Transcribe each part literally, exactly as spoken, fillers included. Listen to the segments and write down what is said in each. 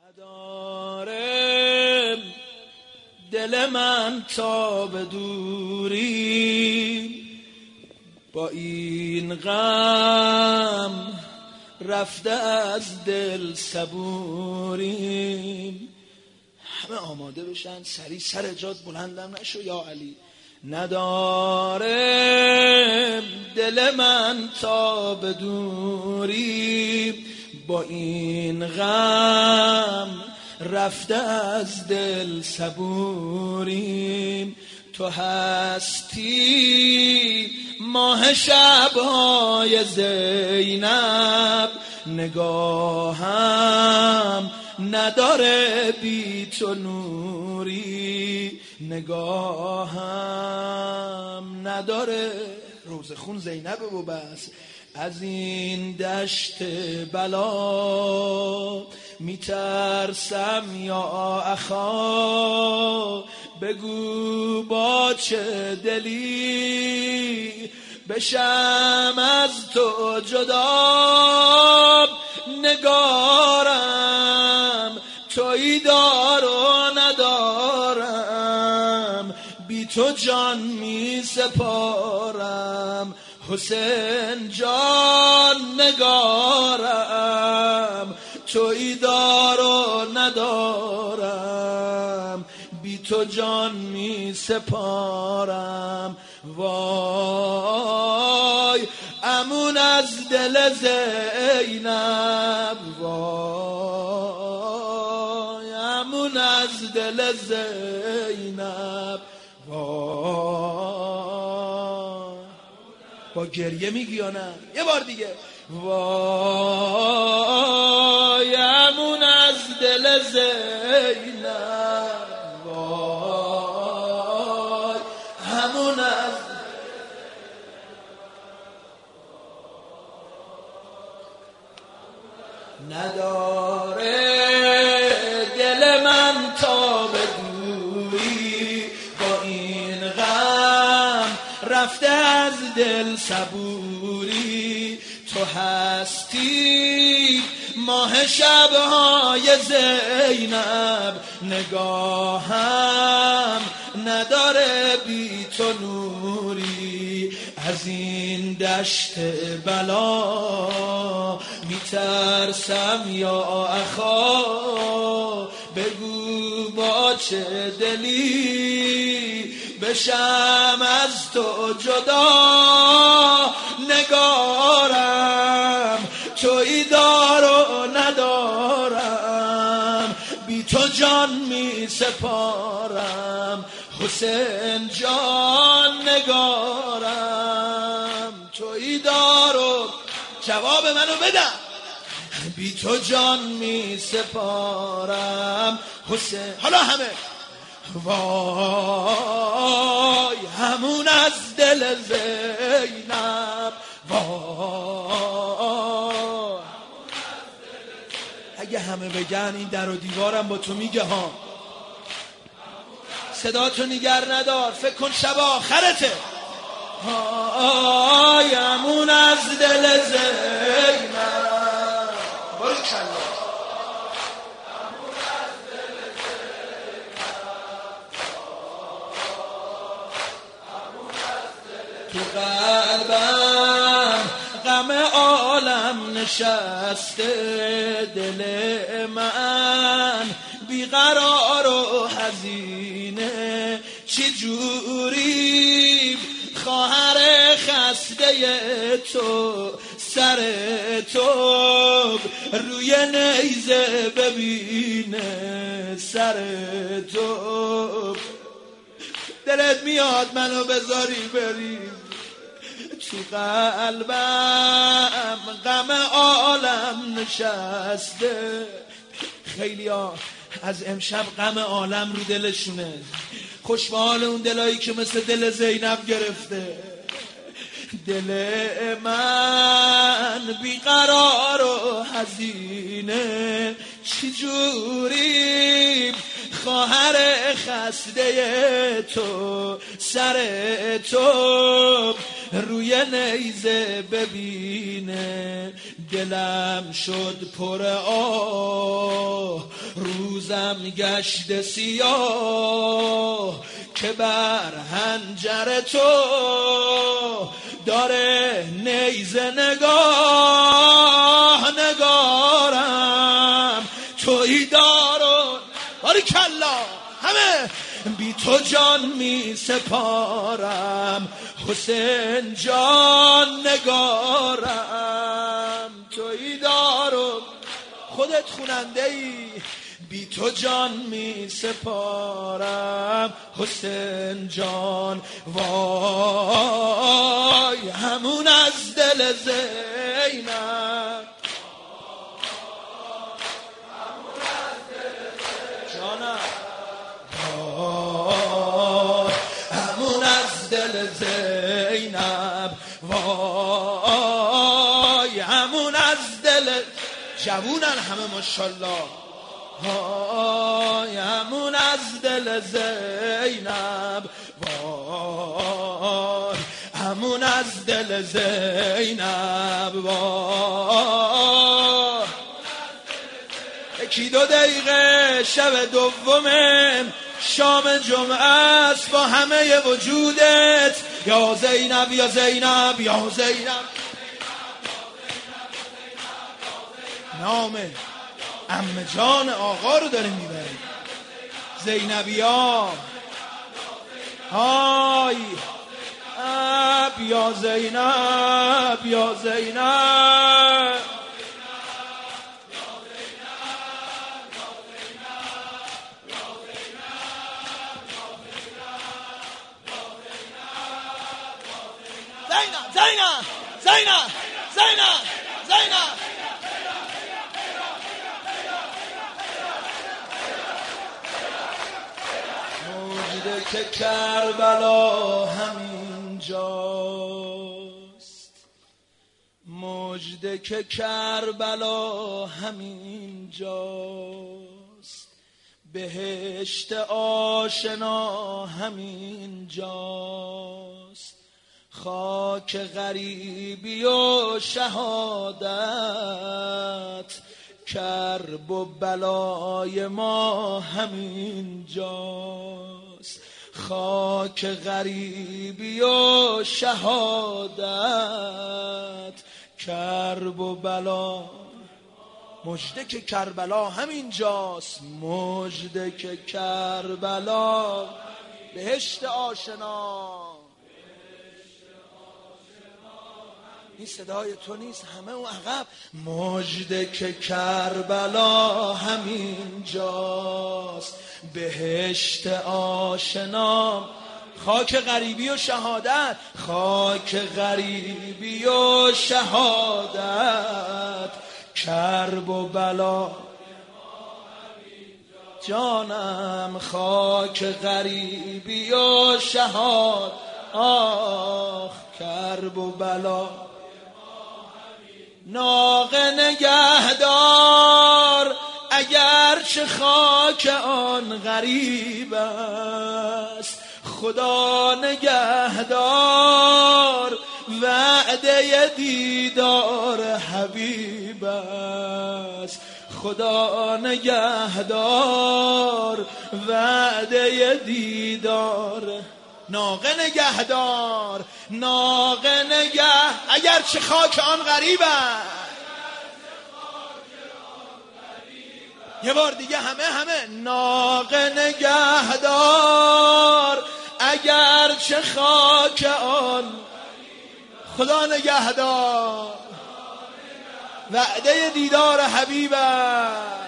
نداره دل من تا به دوری، با این غم رفته از دل صبوریم. همه آماده بشن، سری سر جات بلندم نشو یا علی. نداره دل من تا به دوری، با این غم رفته از دل صبوریم. تو هستی ماه شب‌های زینب، نگاهم نداره بی تو نوری، نگاهم نداره. روزخون زینب و بس. از این دشت بلا میترسم یا اخا، بگو با چه دلی بشم از تو جدا. نگارم تویی دار و ندارم، بی تو جان می سپارم. حسین جان نگارم تویی دار و ندارم، بی تو جان می سپارم. وای امون از دل زینب، وای امون از دل زینب. وای با گریه میگی یا نه؟ یه بار دیگه. وای امون از دل زینب، وای امون از نداره دل من تا به دوری، با این غم رفته از دل صبوری. تو هستی ماه شب‌های زینب، نگاهم نداره بی تو نوری. از این دشت بلا میترسم یا اخا، بگو با چه دلی بشم از تو جدا. نگارم تویی دار و ندارم، بی تو جان می سپارم. حسین جان نگارم تویی دار و جواب منو بدم، بی تو جان می سپارم. حسین حالا همه وای همون از دل زینب، وای اگه همه بگن این در و دیوارم با تو میگه ها. صدا تو نگر ندار، فکر کن شب آخرته. وای همون از دل زینب، بارکالله. تو قلبم غم عالم نشسته، دل من بیقرار و حزینه. چی جوری خواهر خسته تو سر تو روی نیزه ببینه، سر تو دلت میاد منو بذاری بری. تو قلبم غم عالم نشسته. خیلی ها از امشب غم عالم رو دلشونه. خوش به حال اون دلایی که مثل دل زینب گرفته. دل من بیقرار و حزینه، چجوری خواهر خسته تو سر تو روی نیزه ببینه. دلم شد پر آه روزم گشت سیاه که بر حنجر تو داره نیزه نگاه نگارم، تویی دارون باریکلا همه، بی تو جان می سپارم حسین جان نگارم، تویی دارون خودت خوننده ای، بی تو جان می سپارم حسین جان، وای همون از دل زینب، جانم وای همون از دل زینب، وای همون از دل جوونن همه ماشاءالله، وای همون از دل زینب، وای همون از دل زینب، وای یکی دو دقیقه شب دومه شام جمعه است با همه وجودت، یا زینب یا زینب یا زینب، نام عمه جان آقا رو داره میبره، زینبیا های اب یا زینب یا زینب، زینب زینب زینب زینب زینب موجده که کربلا همین جاست، موجده که کربلا همین جاست، بهشت آشنا همین جاست، خاک غریبی و شهادت، کرب و بلای ما همین جاست، خاک غریبی و شهادت، کرب و بلا، مژده که کربلا همین جاست، مژده که کربلا بهشت آشنا، این صدای تو نیست همه اون عقب، مژده که کربلا همین جاست، بهشت آشنا، خاک غریبی و شهادت، خاک غریبی و شهادت، کرب و بلا جانم، خاک غریبی و شهادت، آخ کرب و بلا، ناقه نگهدار اگر چه خاک آن غریب است، خدا نگهدار وعده دیدار حبیب است، خدا نگهدار وعده دیدار، ناقه نگهدار ناقه نگه اگر چه خاک آن غریب است، یه بار دیگه همه همه ناقه نگهدار اگر چه خاک آن، خدا نگهدار وعده دیدار حبیب است،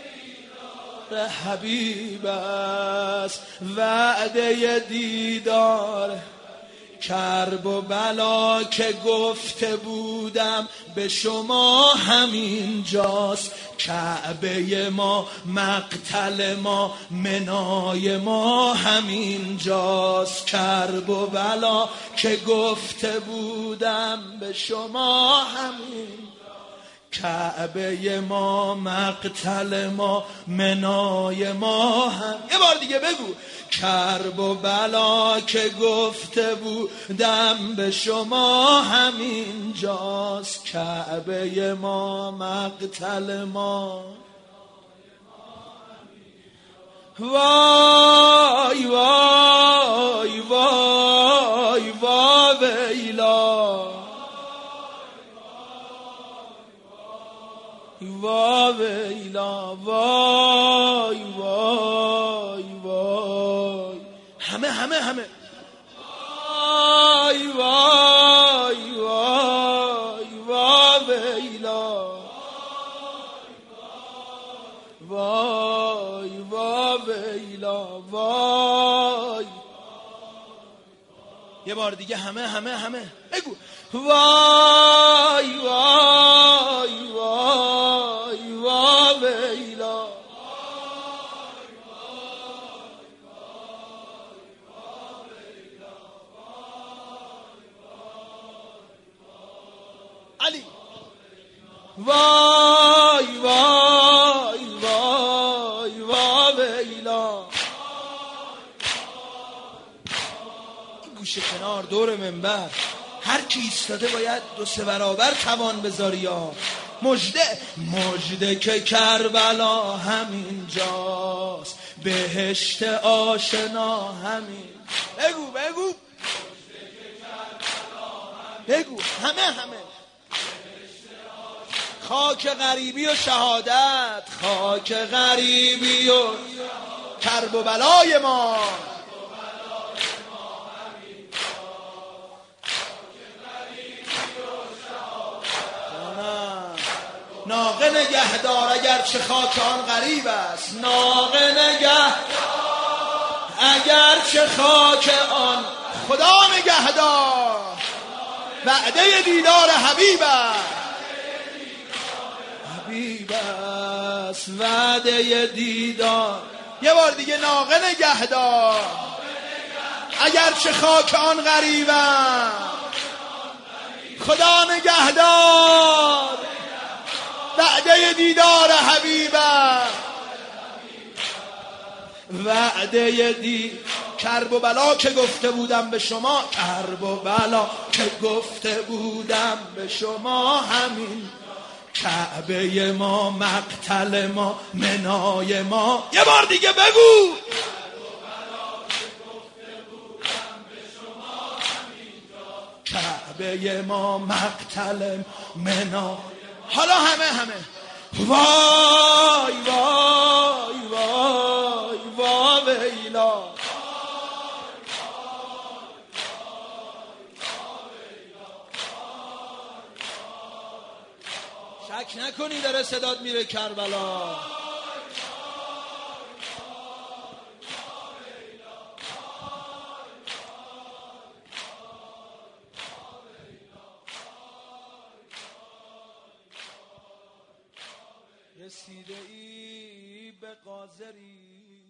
حبیب است وعده دیدار، کرب و بلا که گفته بودم به شما همین جاست، کعبه ما مقتل ما منای ما همین جاست، کرب و بلا که گفته بودم به شما همین، کعبه ما مقتل ما منای ما هم، یه بار دیگه بگو، کرب و بلا که گفته بودم به شما همین جاست، کعبه ما مقتل ما، وای وای وای وا ویلا وا ویلا وای وای وای همه همه همه وای وای وای وا ویلا وای وا ویلا وای یه بار دیگه همه همه همه بگو وای وای وای وا ویلا علی وای وای وای وا ویلا این گوشه کنار دور منبر هر کی ایستاده باید دو سه برابر توان بذاری یا مژده مژده که کربلا همین جاست بهشت آشنا همین بگو بگو بگو همه همه خاک غریبی و شهادت خاک غریبی و کرب و بلای ما ناقه نگهدار اگر چه خاک آن غریب است ناقه نگهدار اگر چه خاک آن خدا نگهدار وعده دیدار حبیب است حبیب است وعده دیدار یه بار دیگه ناقه نگهدار اگر چه خاک آن غریب است خدا نگهدار وعده دیدار حبیب وعده دی کرب و بلا که گفته بودم به شما کرب و بلا که گفته بودم به شما همین کعبه ما مقتل ما منای ما یه بار دیگه بگو کعبه ما مقتل منا حالا همه همه وای وای وای وا ویلا شک نکنی داره صدات میره کربلا رسیده ای به قاضری